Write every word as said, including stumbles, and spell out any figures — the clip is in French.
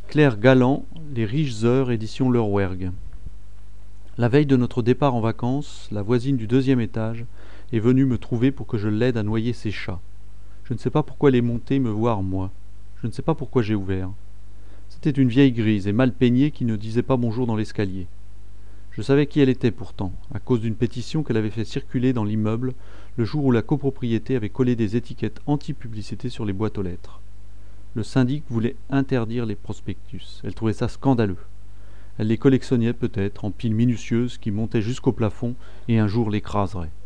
Claire Galland, Les riches heures, édition Leurwerg. La veille de notre départ en vacances, la voisine du deuxième étage est venue me trouver pour que je l'aide à noyer ses chats. Je ne sais pas pourquoi elle est montée me voir, moi. Je ne sais pas pourquoi j'ai ouvert. C'était une vieille grise et mal peignée qui ne disait pas bonjour dans l'escalier. Je savais qui elle était pourtant, à cause d'une pétition qu'elle avait fait circuler dans l'immeuble le jour où la copropriété avait collé des étiquettes anti-publicité sur les boîtes aux lettres. Le syndic voulait interdire les prospectus. Elle trouvait ça scandaleux. Elle les collectionnait peut-être en piles minutieuses qui montaient jusqu'au plafond et un jour l'écraseraient.